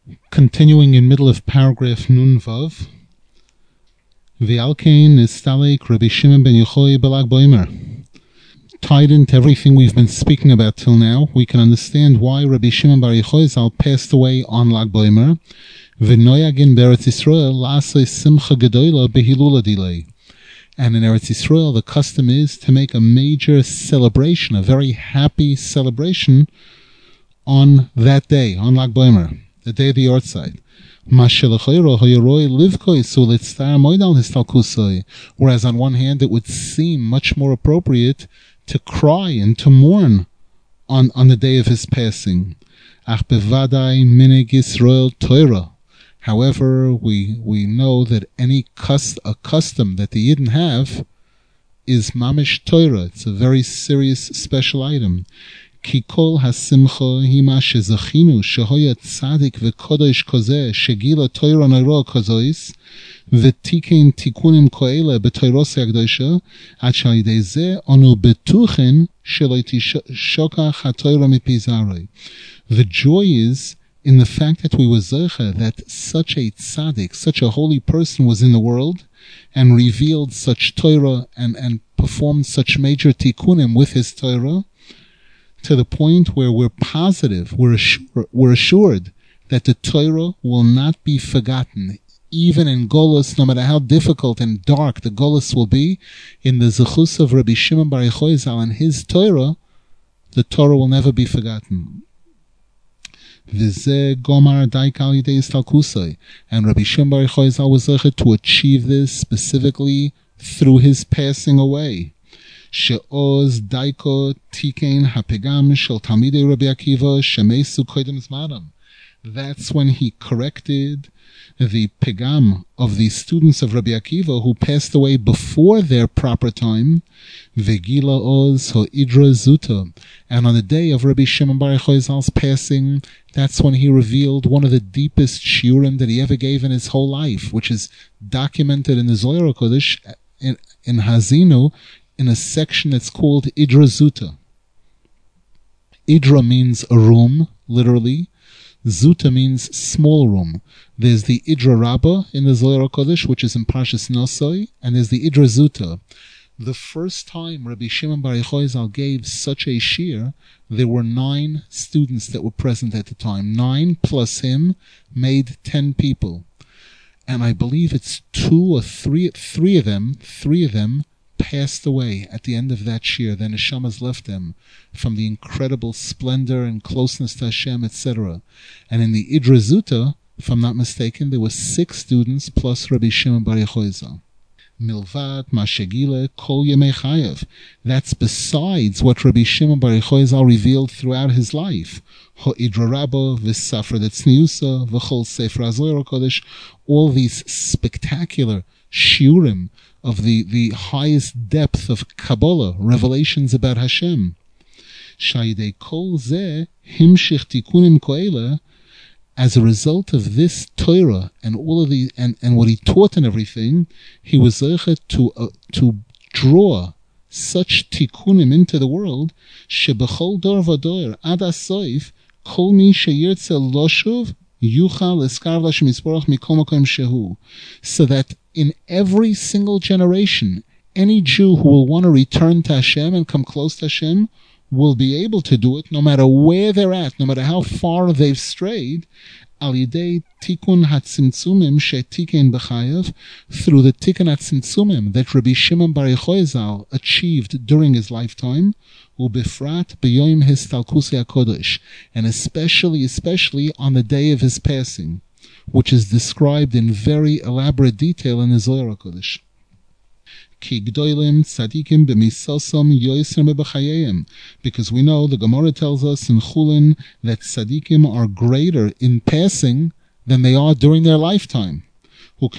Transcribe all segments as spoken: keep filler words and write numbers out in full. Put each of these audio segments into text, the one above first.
Continuing in middle of paragraph Nun Vav, V'alkein nistalek Rabbi Shimon ben Yochai b'Lag Boimer. Tied into everything we've been speaking about till now, we can understand why Rabbi Shimon bar Yochai Zal passed away on Lag Boimer. V'noyagin be'Eretz Yisrael la'asei simcha gedola behilula dilei. And in Eretz Yisrael, the custom is to make a major celebration, a very happy celebration on that day, on Lag Boimer, the day of the Yortzeit. Whereas on one hand, it would seem much more appropriate to cry and to mourn on, on the day of his passing. However, we we know that any cust, a custom that the Yidden have is mamish Torah. It's a very serious, special item. Ki kol hasimcha hima shezachinu shehoya tzadik v'kodesh kozeh shegila Torah neiro kozois v'tikein tikunim koele b'toiros ha'kdosha ad sh'alidei zeh anu betuchen shelo tishokach ha'Torah mipi zarei. The joy is in the fact that we were zeicha, that such a tzaddik, such a holy person was in the world and revealed such Torah and, and performed such major tikkunim with his Torah, to the point where we're positive, we're assured, we're assured that the Torah will not be forgotten, even in Golus, no matter how difficult and dark the Golus will be. In the zechus of Rabbi Shimon bar Yochai Zal and his Torah, the Torah will never be forgotten. And Rabbi Shimon bar Yochai Zal was able to achieve this specifically through his passing away. She'oz daiko tikein hapegam shel talmidei Rabbi Akiva shemesu kodim zmanam. That's when he corrected the pegam of the students of Rabbi Akiva who passed away before their proper time. Vegila oz ho'idra zuta. And on the day of Rabbi Shimon bar Yochai Zal's passing, that's when he revealed one of the deepest shiurim that he ever gave in his whole life, which is documented in the Zohar Kodesh in, in Hazinu, in a section that's called Idra Zuta. Idra means a room, literally. Zuta means small room. There's the Idra Rabbah in the Zohar Kodesh, which is in Parshas Nosoi, and there's the Idra Zuta. The first time Rabbi Shimon bar Yochai Zal gave such a shir, there were nine students that were present at the time. Nine plus him made ten people. And I believe it's two or three, three of them, three of them passed away at the end of that shir. Their neshamas left them from the incredible splendor and closeness to Hashem, et cetera. And in the Idra Zuta, if I'm not mistaken, there were six students plus Rabbi Shimon bar Yochai Zal. Milvat mashegile kol yemei chayev. That's besides what Rabbi Shimon bar Yochai Zal revealed throughout his life. Ho'idra Rabbah v'safra detzniusa v'chol sefer hazohar kodesh. All these spectacular shiurim of the, the highest depth of Kabbalah, revelations about Hashem. Shayidei kol zeh himshich tikunim koela. As a result of this Torah and all of the and, and what he taught and everything, he was able to uh, to draw such tikkunim into the world. Shebechol dor v'dor ad hasoif kol mi sheyirtze loshuv yuchal eskarv l'Hashem yisborach mikol makom shehu. So that in every single generation, any Jew who will want to return to Hashem and come close to Hashem will be able to do it no matter where they're at, no matter how far they've strayed, al yidei tikun hatzimtzumim she'tikein b'chayev, through the tikun hatzimtzumim that Rabbi Shimon bar Yochai Zal achieved during his lifetime, ubefrat b'yoyim histalkusei HaKodesh, and especially, especially on the day of his passing, which is described in very elaborate detail in the Zohar HaKodesh. Because we know the Gemara tells us in Chulin that tzadikim are greater in passing than they are during their lifetime. As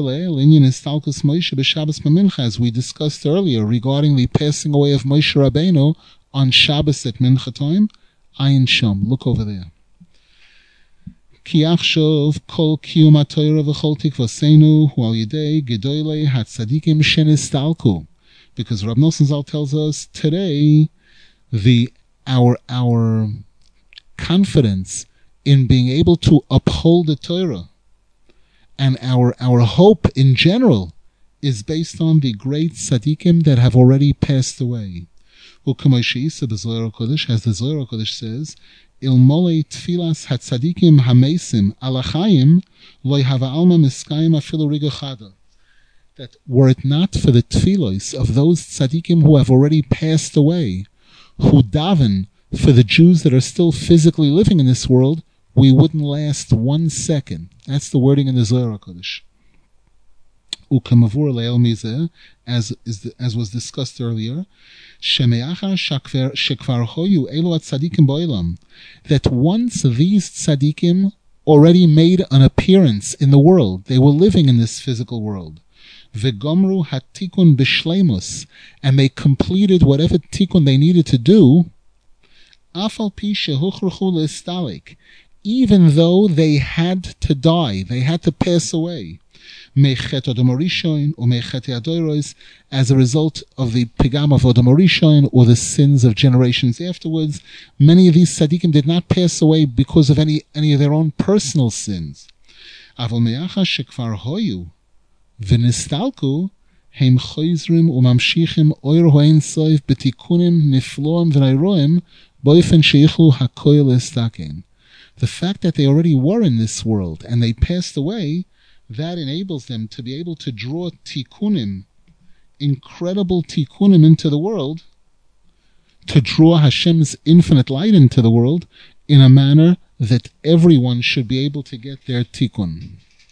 we discussed earlier regarding the passing away of Moshe Rabbeinu on Shabbos at Mincha time, Ayin Sham, look over there. Ki achshov kol kiyum ha'Torah v'chol tikvaseinu hu al yidei gedoylei hatzadikim shenistalku. Because Rab Nosson Zal tells us today, the our our confidence in being able to uphold the Torah. And our, our hope in general is based on the great tzaddikim that have already passed away. U'kamoshi, so the Zohar HaKodesh, as the Zohar HaKodesh says, Ilmole tfilas hatzadikim hamesim alachayim loy hava alma miskayim afilu riga chada. That were it not for the tfilos of those tzadikim who have already passed away, who daven for the Jews that are still physically living in this world, we wouldn't last one second. That's the wording in the Zohar HaKodesh. U'kamavur le'el mizeh, as is the, as was discussed earlier, shemeachar shekvar hoyu elu tzadikim bo'ilam, that once these tzadikim already made an appearance in the world, they were living in this physical world, v'gomru hatikun b'shleimus, and they completed whatever tikun they needed to do, afal pi shehuchruchu le'istalik, even though they had to die, they had to pass away, as a result of the pigam of Odom Rishon or the sins of generations afterwards. Many of these tzaddikim did not pass away because of any, any of their own personal sins. Aval me'achar shekvar hoyu v'nistalku heim choizrim u'mamshichim oir ho'ein soif betikunim nifloim v'nairoim boifen sheichlu hakoil estaken. The fact that they already were in this world and they passed away, that enables them to be able to draw tikkunim, incredible tikkunim into the world, to draw Hashem's infinite light into the world in a manner that everyone should be able to get their tikkun.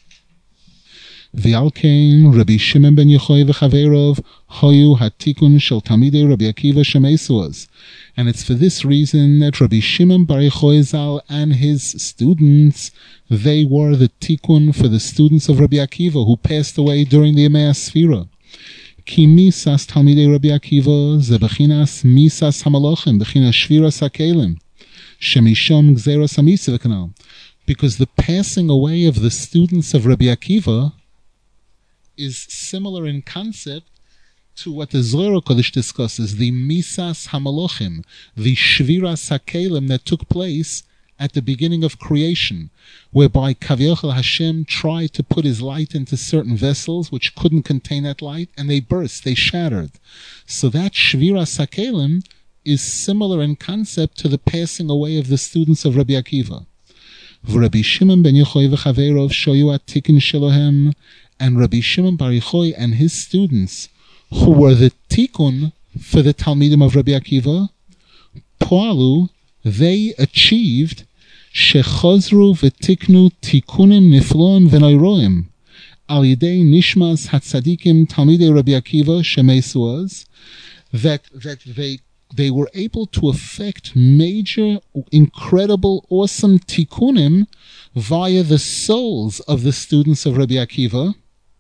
V'alkein Rabbi Shimon ben Yochai v'chaverov hoyu hatikun shel Talmidei Rabbi Akiva shemesuas. And it's for this reason that Rabbi Shimon bar Yochai Zal and his students, they were the tikkun for the students of Rabbi Akiva who passed away during the Yemei Sfira. Ki misas Talmidei Rabbi Akiva ze bechinas misas hamalachim bechinas shviras hakelim shemisham gzeras hamisa v'kanal. Because the passing away of the students of Rabbi Akiva is similar in concept to what the Zohar HaKodesh discusses, the Misas HaMalochim, the Shviras HaKelim that took place at the beginning of creation, whereby Kaviochel Hashem tried to put his light into certain vessels which couldn't contain that light, and they burst, they shattered. So that Shviras HaKelim is similar in concept to the passing away of the students of Rabbi Akiva. Rabbi Shimon ben Yochai v'chaverov shoyu atikin shelohem, and Rabbi Shimon bar Yochai and his students, who were the tikkun for the Talmidim of Rabbi Akiva, poalu, they achieved shechozru v'tiknu tikkunim nifloim v'noiroim al yidei nishmas hatzadikim Talmidei Rabbi Akiva shemesuas, that that they they were able to effect major, incredible, awesome tikkunim via the souls of the students of Rabbi Akiva.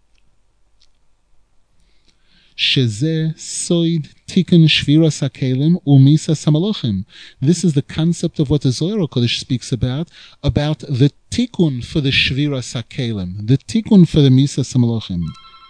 Shezeh soid tikkun shviras hakelim umisas hamalachim. This is the concept of what the Zohar HaKodesh speaks about, about the tikkun for the shviras hakelim, the tikkun for the misas hamalachim.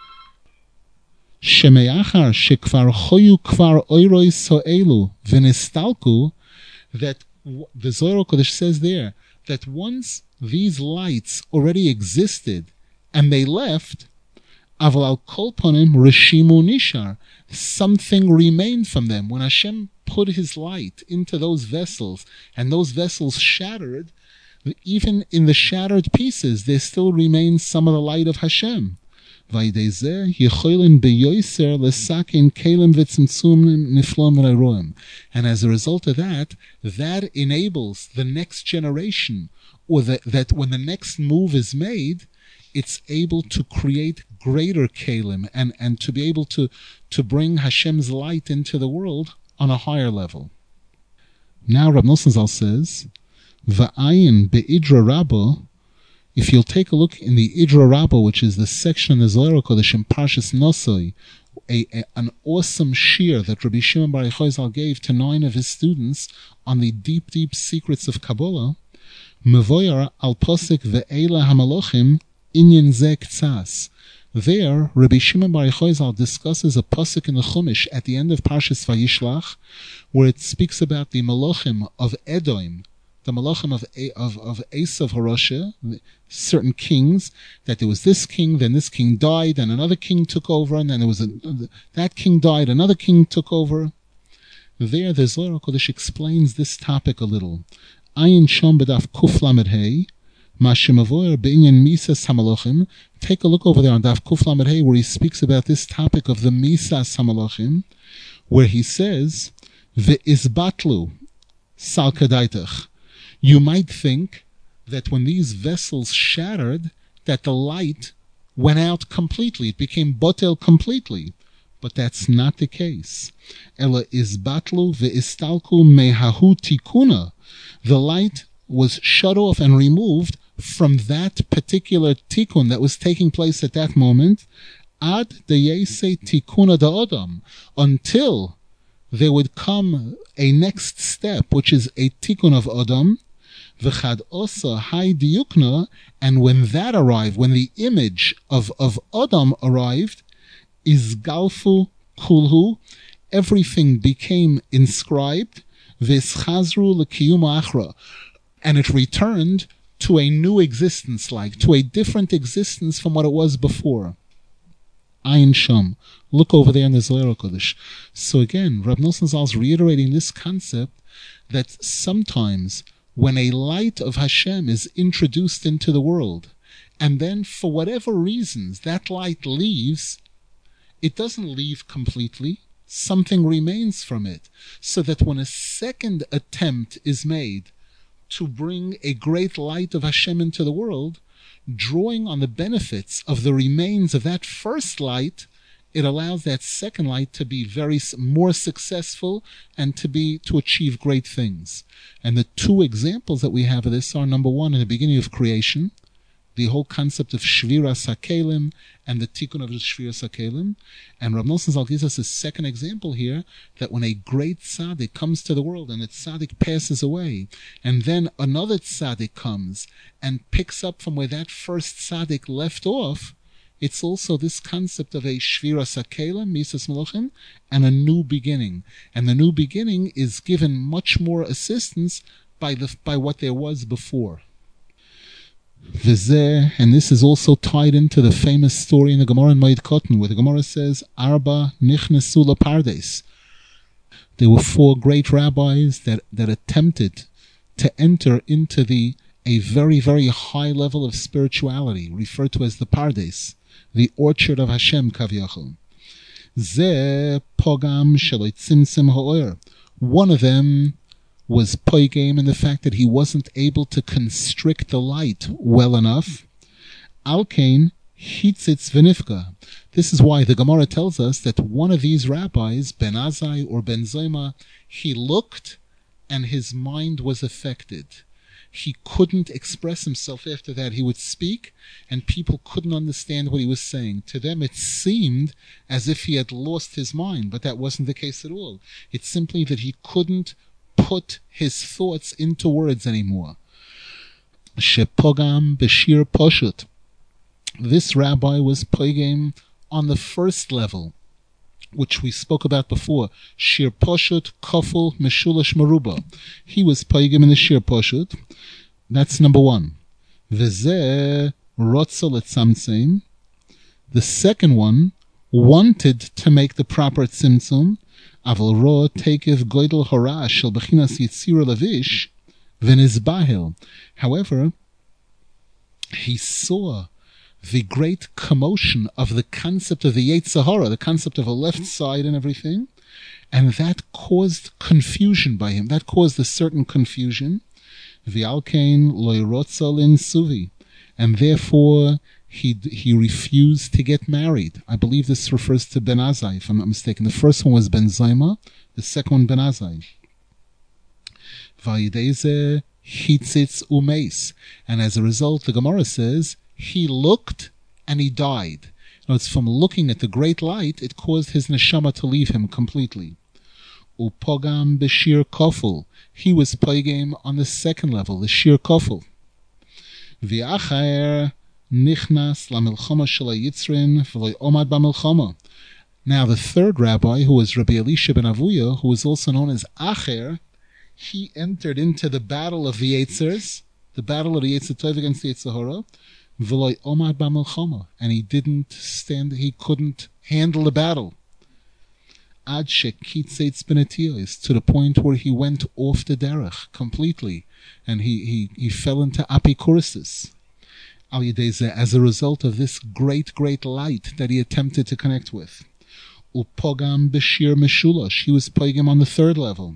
Shemeachar shekvar hoyu kvar oirois ho'elu v'nistalku, that the Zohar HaKodesh says there, that once these lights already existed and they left, Aval al kol ponim reshimu nishar, something remained from them. When Hashem put his light into those vessels and those vessels shattered, even in the shattered pieces there still remains some of the light of Hashem. And as a result of that, that enables the next generation, or that, that when the next move is made, it's able to create greater kelim and, and to be able to, to bring Hashem's light into the world on a higher level. Now Rab Nosson Zal says, Va'ayin be'idra rabba, if you'll take a look in the Idra Rabbah, which is the section in the Zohar HaKodesh in Parshas Nosoi, a, a, an awesome shir that Rabbi Shimon bar Yochai Zal gave to nine of his students on the deep, deep secrets of Kabbalah, Mevoyar al posik ve'ela hamalochim inyan zeh k'tzas. There, Rabbi Shimon bar Yochai Zal discusses a pasuk in the Chumash at the end of Parshas Vayishlach, where it speaks about the Malachim of Edom, the malachim of of of Esav Harosha, certain kings, that there was this king, then this king died, and another king took over, and then there was a, that king died, another king took over. There, the Zohar HaKodesh explains this topic a little. Ayin Shom B'daf Kuf Lamed Hey, Mashimavoyer B'inyan Misas Hamalachim. Take a look over there on Daf Kuf Lamed Hey, where he speaks about this topic of the Misas Hamalachim, where he says, Ve'izbatlu Salkadaitach. You might think that when these vessels shattered, that the light went out completely. It became botel completely. But that's not the case. Ela izbatlu ve'istalku mehahu tikuna. The light was shut off and removed from that particular tikkun that was taking place at that moment, ad deyese tikuna da'odam, until there would come a next step, which is a tikkun of Adam, v'chad osa hai diukna, and when that arrived, when the image of, of Adam arrived, is galfu kulhu, everything became inscribed, v'eschazru l'kiyum achra, and it returned to a new existence, like to a different existence from what it was before. Ayin Sham. Look over there in the Zohar HaKodesh. So again, Rab Nosson Zal is reiterating this concept that sometimes when a light of Hashem is introduced into the world, and then for whatever reasons that light leaves, it doesn't leave completely. Something remains from it. So that when a second attempt is made to bring a great light of Hashem into the world, drawing on the benefits of the remains of that first light, it allows that second light to be very more successful and to be to achieve great things. And the two examples that we have of this are, number one, in the beginning of creation, the whole concept of Shviras HaKelim and the tikkun of the Shviras HaKelim. And Rav Nosson Zal gives us a second example here, that when a great tzaddik comes to the world and the tzaddik passes away, and then another tzaddik comes and picks up from where that first tzaddik left off, it's also this concept of a Shviras HaKelim, Misas Malachim, and a new beginning. And the new beginning is given much more assistance by the by what there was before. V'zeh, and this is also tied into the famous story in the Gemara in Moed Katan, where the Gemara says, Arba nichnesu lepardes. There were four great rabbis that, that attempted to enter into the a very, very high level of spirituality, referred to as the Pardes, the orchard of Hashem, Kaviyachol. Zeh pogam shelo tzimtzim ha'or. One of them was poigam in the fact that he wasn't able to constrict the light well enough. Alkain hitzitz v'nifka. This is why the Gemara tells us that one of these rabbis, Ben Azai or Ben Zoma, he looked and his mind was affected. He couldn't express himself after that. He would speak and people couldn't understand what he was saying. To them it seemed as if he had lost his mind, but that wasn't the case at all. It's simply that he couldn't put his thoughts into words anymore. Shepogam b'shir poshut. This rabbi was pogam on the first level, which we spoke about before. Shir poshut kofel meshulash maruba. He was pogam in the shir poshut. That's number one. V'zeh rotza letzamtzim. The second one wanted to make the proper tzimtzum. Aval ro tekev goydel hara shel bechinas yitzira levish v'nizbahel. However, he saw the great commotion of the concept of the Yetzer Hara, the concept of a left side and everything, and that caused confusion by him. That caused a certain confusion. V'alkein lo yirotza linsuvi, and therefore He he refused to get married. I believe this refers to Ben Azai, if I'm not mistaken. The first one was Ben Zoma, the second one Ben Azai. Vayideze hitzitz umeis. And as a result, the Gemara says, he looked and he died. Now, it's from looking at the great light, it caused his neshama to leave him completely. Upogam b'shir kofel. He was pogam on the second level, the shir kofel. V'achayer nichnas lamilchama shel yitzrin v'lo omad b'milchama. Now the third rabbi, who was Rabbi Elisha ben Avuya, who was also known as Acher, he entered into the battle of the Eitzers, the battle of the Yetzer Tov against the Yetzer Hara, v'lo omad b'milchama, and he didn't stand, he couldn't handle the battle. Ad shekitzeitz benetiyos, to the point where he went off the derech completely, and he, he, he fell into apikurosis. Al yedei, as a result of this great, great light that he attempted to connect with. Upogam b'shir meshulash, he was pogam on the third level.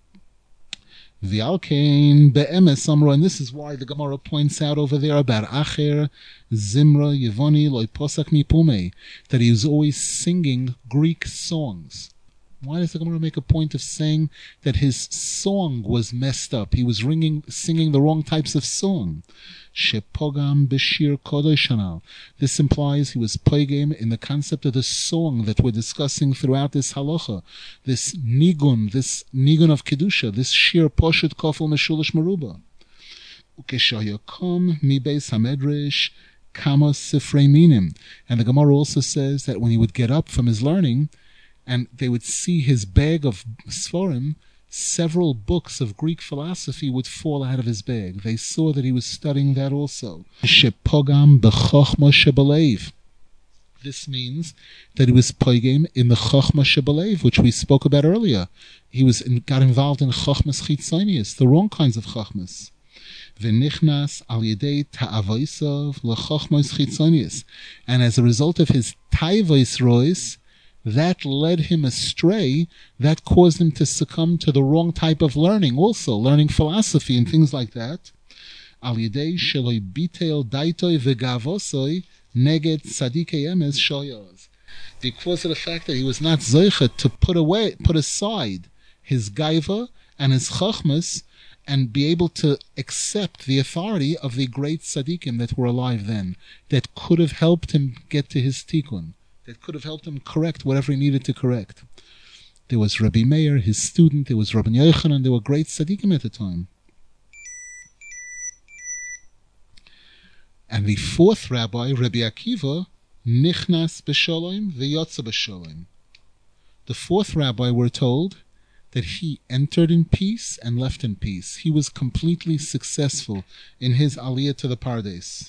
V'alkein be'emes amra, and this is why the Gemara points out over there about Acher, Zimra, Yevoni, Loi Posak Mipume, that he was always singing Greek songs. Why does the Gemara make a point of saying that his song was messed up? He was ringing, singing the wrong types of song. Shepogam b'shir kodoshanal. This implies he was pogam in the concept of the song that we're discussing throughout this halacha, this nigun, this nigun of kedusha, this shir poshet kofel meshulish meruba. Ukeshayakom mi beis hamedrash kama sifrei minim. And the Gemara also says that when he would get up from his learning, and they would see his bag of Sforim, several books of Greek philosophy would fall out of his bag. They saw that he was studying that also. Shepogam b'chochma shebalev. This means that he was pogam in the chochma shebalev, which we spoke about earlier. He was in, got involved in chochmas chitzonius, the wrong kinds of chochmas. V'nichnas al yedei ta'avoisav lechochmas chitzonius. And as a result of his taivos rois, that led him astray, that caused him to succumb to the wrong type of learning also, learning philosophy and things like that. Al yedei sheloi bitel daitoi v'gavosoi neged tzadikei emes shoyos. Because of the fact that he was not zoichet to put away, put aside his gaiva and his chachmas and be able to accept the authority of the great tzaddikim that were alive then, that could have helped him get to his tikkun, that could have helped him correct whatever he needed to correct. There was Rabbi Meir, his student, there was Rabbi Yochanan, there were great tzaddikim at the time. And the fourth rabbi, Rabbi Akiva, nichnas b'sholem v'yotza b'sholem. The fourth rabbi, we're told, that he entered in peace and left in peace. He was completely successful in his aliyah to the Pardes.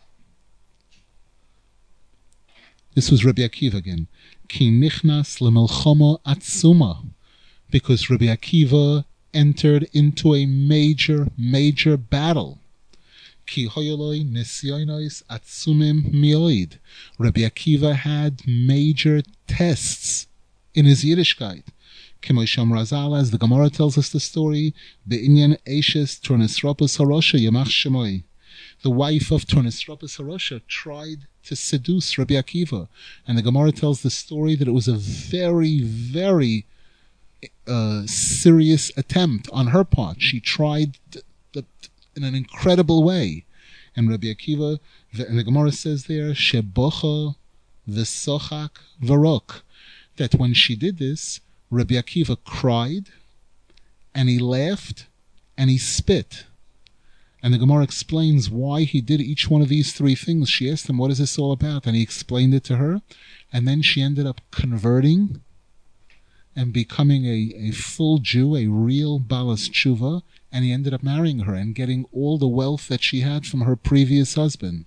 This was Rabbi Akiva again. Ki nichnas lemelchama atzuma. Because Rabbi Akiva entered into a major, major battle. Ki hoyoloi nisyonos atzumim mioid. Rabbi Akiva had major tests in his Yiddishkeit. Kemosham Razal, as the Gemara tells us the story, Be'inyan Eishes Turnisropus Harosha Yamach Shemoi. The wife of Turnisropus Harosha tried to seduce Rabbi Akiva. And the Gemara tells the story that it was a very, very uh, serious attempt on her part. She tried th- th- in an incredible way. And Rabbi Akiva, and the Gemara says there, Shebocha v'sochak v'rok, that when she did this, Rabbi Akiva cried, and he laughed, and he spit. And the Gemara explains why he did each one of these three things. She asked him, what is this all about? And he explained it to her. And then she ended up converting and becoming a, a full Jew, a real Balas Tshuva. And he ended up marrying her and getting all the wealth that she had from her previous husband.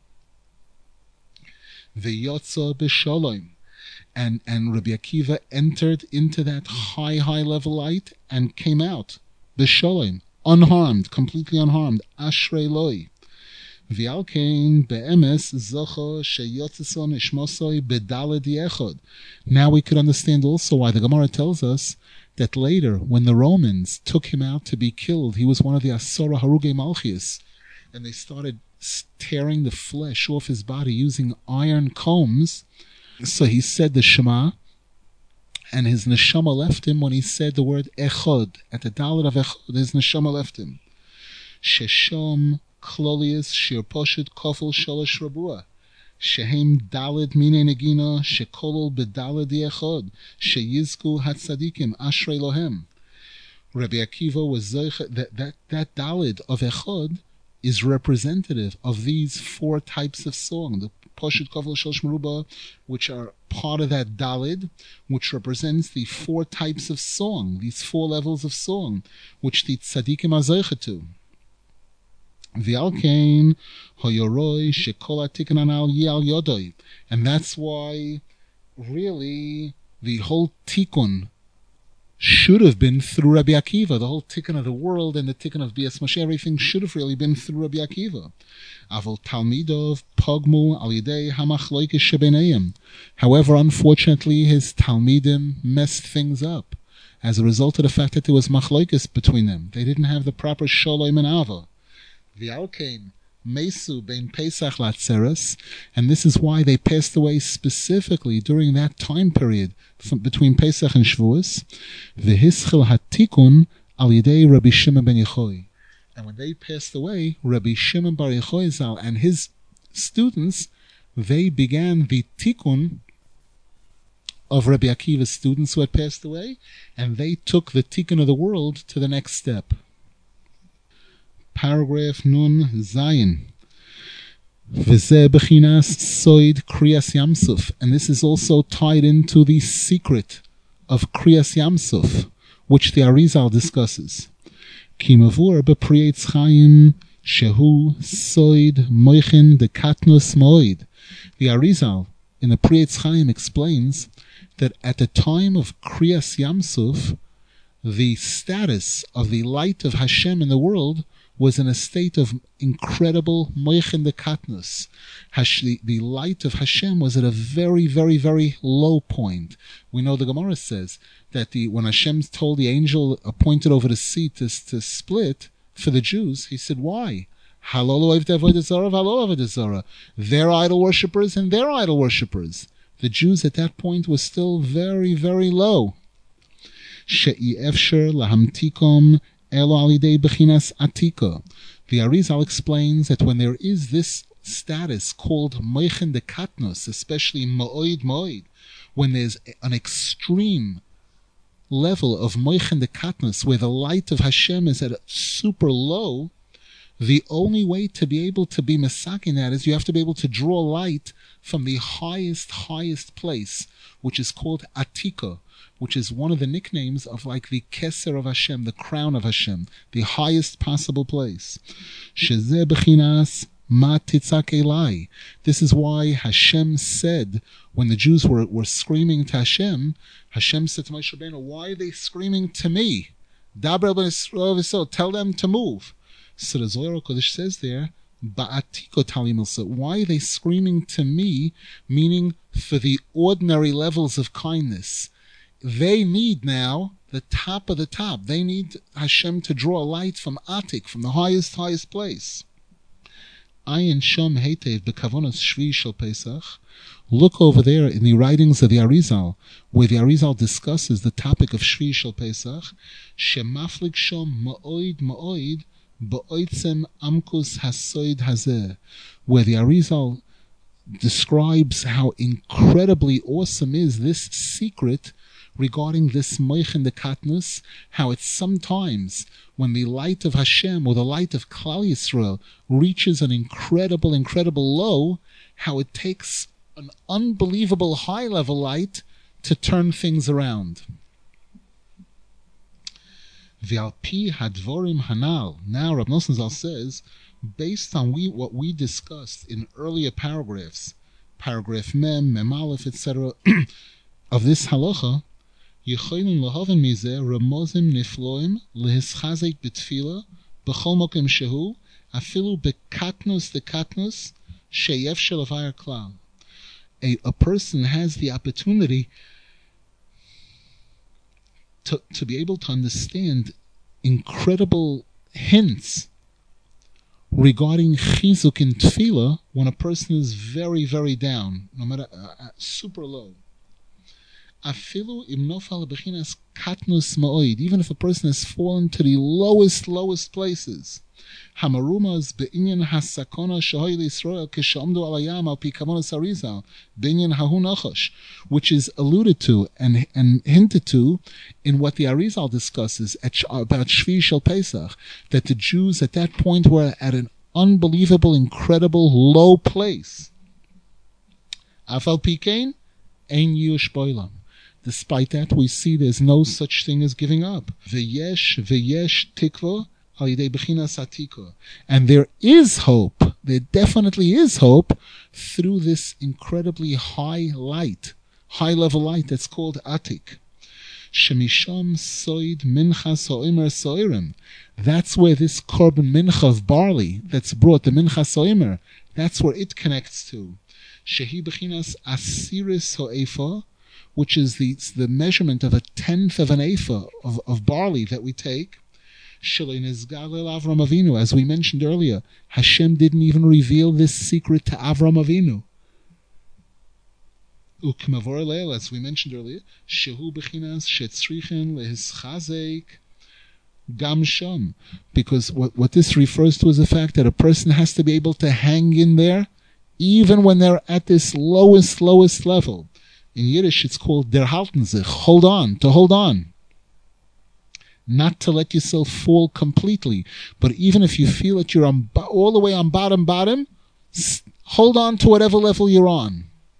V'yotza b'sholom. And, and Rabbi Akiva entered into that high, high level light and came out b'sholom, unharmed, completely unharmed. Ashrei loi. V'alkein be'emes zocha sheyotzeson ishmosoi bedaled yechod. Now we could understand also why the Gemara tells us that later, when the Romans took him out to be killed, he was one of the Asora Harugei Malchias, and they started tearing the flesh off his body using iron combs. So he said the Shema, and his neshama left him when he said the word Echod. At the Dalet of Echod, his neshama left him. Sheshom Klolius Shir Poshet Kofel Sholosh Rabua. Shehem Daled Mine Negina Shekolol Bedaled Echod Sheyizku Hatzadikim Ashrei Lohem. Rabbi Akiva was that that that Daled of Echod is representative of these four types of song. The Poshut Kavul Shlosh Meruba, which are part of that Dalid, which represents the four types of song, these four levels of song, which the Tzadikim are zeicha to. V'alkein hoyoroi shekol hatikkun hanal yi al yodoi, and that's why really the whole tikkun should have been through Rabbi Akiva. The whole tikkun of the world and the tikkun of Bias Moshe, everything should have really been through Rabbi Akiva. Avol Talmidov pogmu al yidei hamachloikes shebeneim. However, unfortunately, his Talmidim messed things up as a result of the fact that there was machlokes between them. They didn't have the proper shalom and ava. V'alkein Mesu bein Pesach latzeres, and this is why they passed away specifically during that time period from, between Pesach and Shavuos. V'hischil hatikun al yidei Rabbi Shimon ben Yochai, and when they passed away, Rabbi Shimon bar Yochai Zal and his students, they began the tikkun of Rabbi Akiva's students who had passed away, and they took the tikkun of the world to the next step. Paragraph Nun Zayin. V'zeh b'chinas soid Kriyas Yamsuf, and this is also tied into the secret of Kriyas Yamsuf, which the Arizal discusses. Ki mavur b'Priyei Eitz Chaim shehu soid moichin de katnus moed. The Arizal in the Priyei Eitz Chaim explains that at the time of Kriyas Yamsuf, the status of the light of Hashem in the world was in a state of incredible moichin de katnus. The, the light of Hashem was at a very, very, very low point. We know the Gemara says that the when Hashem told the angel appointed over the sea to, to split for the Jews, he said, why? Their idol worshippers and their idol worshippers. The Jews at that point were still very, very low. She'i efsher lahamtikom elo alidei bechinas atika. The Arizal explains that when there is this status called moichin de katnus, especially mo'oid mo'oid, when there's an extreme level of moichin de katnus, where the light of Hashem is at a super low, the only way to be able to be mesakin that is you have to be able to draw light from the highest, highest place, which is called Atika, which is one of the nicknames of like the Keser of Hashem, the crown of Hashem, the highest possible place. Shezeh b'chinas ma titzak elai. This is why Hashem said, when the Jews were, were screaming to Hashem, Hashem said to Moshe Rabbeinu, why are they screaming to me? Daber ben Yisrael, tell them to move. So the Zohar Kodesh says there, Ba'atiko talimilsa. Why are they screaming to me? Meaning for the ordinary levels of kindness. They need now the top of the top. They need Hashem to draw light from Atik, from the highest, highest place. Ayin Shom Heitev B'Kavonos Shvi Shel Pesach. Look over there in the writings of the Arizal, where the Arizal discusses the topic of Shvi Shel Pesach. Shemaflik Shom Ma'oid Ma'oid Ba'oitzem Amkus Hasoid Hazeh, where the Arizal describes how incredibly awesome is this secret regarding this moichin de katnus, how it's sometimes when the light of Hashem or the light of Klal Yisrael reaches an incredible, incredible low, how it takes an unbelievable high-level light to turn things around. V'alpi hadvorim hanal. Now Rav Nosson Zal says, based on we what we discussed in earlier paragraphs, paragraph Mem, Mem Aleph, et cetera, of this halacha, Yecholim lahaven mizeh ramozim nifloim lehischazek betfila b'chol mokem shehu afilu bekatnus de katnus sheyef shelavayar klal. A a person has the opportunity to to be able to understand incredible hints regarding chizuk in tefillah when a person is very, very down, no matter uh, uh, super low. Afilu im nofal bechinas katnus ma'oid, even if a person has fallen to the lowest, lowest places. Hamarumas be'inyan hasakona shahoy l'Yisrael k'shamdu alayam al pi kavonos Arizal be'inyan hahu nachash, which is alluded to and and hinted to in what the Arizal discusses at, about Shvi Shel Pesach, that the Jews at that point were at an unbelievable, incredible low place. Afal Pikein, Ein Yush Boilam. Despite that, we see there's no such thing as giving up. V'yesh, v'yesh tikva, al yidei bechinas atika. And there is hope, there definitely is hope, through this incredibly high light, high-level light that's called Atik. Shemisham soid mincha so'imer so'irim. That's where this korban mincha of barley that's brought, the mincha so'imer, that's where it connects to. Shehi bechinas asiris ho'efa, which is the the measurement of a tenth of an ephah of, of barley that we take. Shalei nizgalel Avram Avinu, as we mentioned earlier, Hashem didn't even reveal this secret to Avram Avinu. Ukmavor leil, as we mentioned earlier, shehu bechinas shetzrichen lehischazek gam sham, because what what this refers to is the fact that a person has to be able to hang in there, even when they're at this lowest lowest level. In Yiddish, it's called der halten sich, hold on, to hold on. Not to let yourself fall completely, but even if you feel that you're on, all the way on bottom, bottom, hold on to whatever level you're on.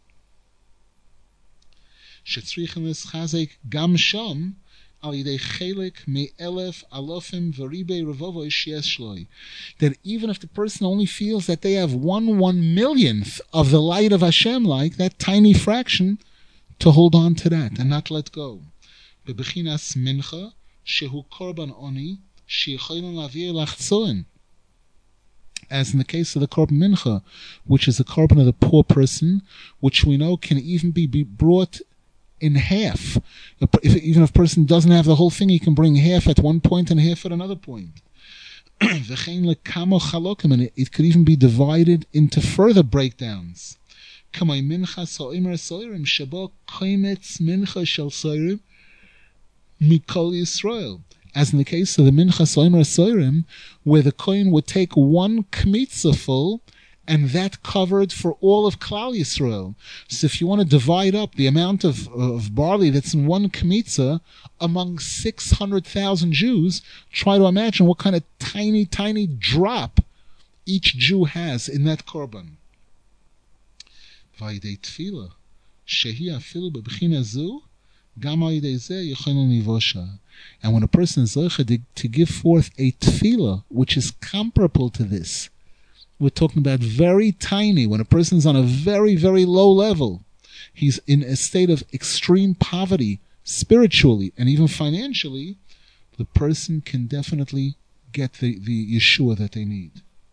Shetzrichen es chazek gam sham al yidei chelik me elef alofim v'ribei revovo sheyesh shloi. That even if the person only feels that they have one one millionth of the light of Hashem, like that tiny fraction, to hold on to that and not let go. Bebechinas mincha shehu korban oni sheyicholim lavir lachzoin. As in the case of the korban mincha, which is the korban of the poor person, which we know can even be, be brought in half. If, even if a person doesn't have the whole thing, he can bring half at one point and half at another point. And it, it could even be divided into further breakdowns. As in the case of the Mincha Soimer Soirim, where the Kohen would take one kmitza full, and that covered for all of Klal Yisrael. So if you want to divide up the amount of, of barley that's in one kmitza among six hundred thousand Jews, try to imagine what kind of tiny, tiny drop each Jew has in that korban. Vayidei tefillah, shehi afilu bebechina zu, gam vayidei zeh yecholin livosha. And when a person is zocheh to give forth a tefillah, which is comparable to this, we're talking about very tiny, when a person's on a very, very low level, he's in a state of extreme poverty, spiritually and even financially, the person can definitely get the, the Yeshua that they need.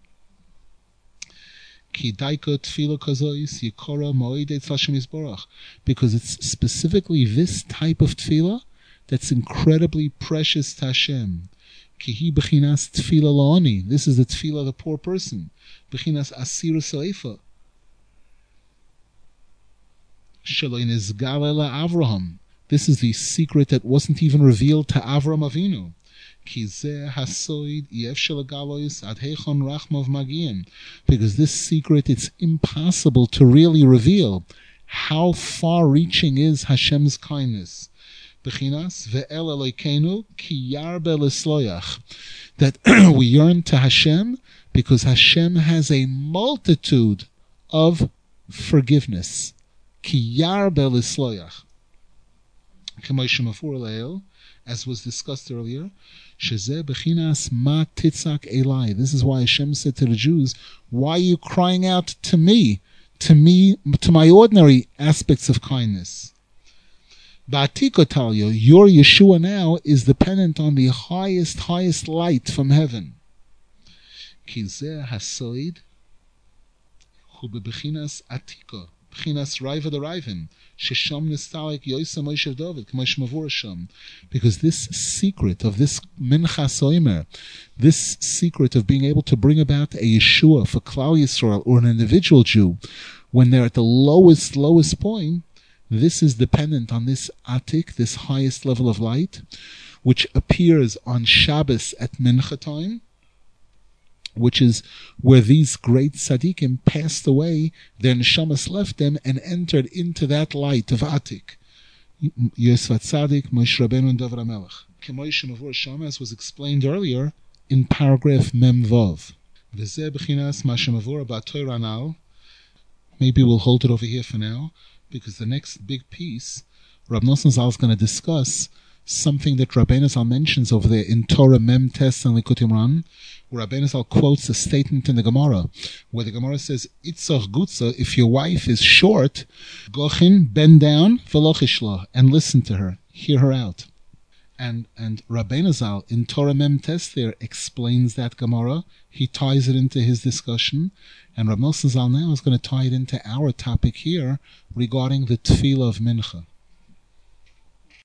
Because it's specifically this type of tefillah that's incredibly precious to Hashem. This is the tefillah of the poor person. Bechinas asir seifa. Avraham. This is the secret that wasn't even revealed to Avram Avinu. Because this secret, it's impossible to really reveal. How far-reaching is Hashem's kindness? Bechinas ve'el Elokeinu ki yarbe l'sloyach. That we yearn to Hashem because Hashem has a multitude of forgiveness. Ki yarbe l'sloyach. K'mo shemafur leil, as was discussed earlier, shezeh bechinas ma titzak elai. This is why Hashem said to the Jews, why are you crying out to me, to me, to my ordinary aspects of kindness? Ba'atikotalyo, your Yeshua now is dependent on the highest, highest light from heaven. Kizeh hasoid hu bebechinas atika, bechinas raiva the raivin, shesham nistalik yoisa Moshe David, k'mosh mavur sham. Because this secret of this mincha soimer, this secret of being able to bring about a Yeshua for Klal Yisrael or an individual Jew, when they're at the lowest, lowest point, this is dependent on this atik, this highest level of light, which appears on Shabbos at Mincha time, which is where these great tzaddikim passed away, their neshamas left them and entered into that light of atik. Yosef Tzaddik, Moshe Rabbeinu, and David HaMelech. K'moish Mavur Sham, as was explained earlier in paragraph Mem Vav. V'zeh b'chinas ma shemavur ba'Torah anal, maybe we'll hold it over here for now, because the next big piece, Rab Nosson Zal is going to discuss something that Rabbeinu Zal mentions over there in Torah Mem Tes and Likutei Moharan, where Rabbeinu Zal quotes a statement in the Gemara, where the Gemara says, Itzach Gutza, if your wife is short, Gochin, bend down, Velochishla, and listen to her, hear her out. And and Rabbeinu Zal in Torah Mem Tes there explains that Gemara. He ties it into his discussion, and Rab Nosson Zal now is going to tie it into our topic here regarding the Tefillah of Mincha.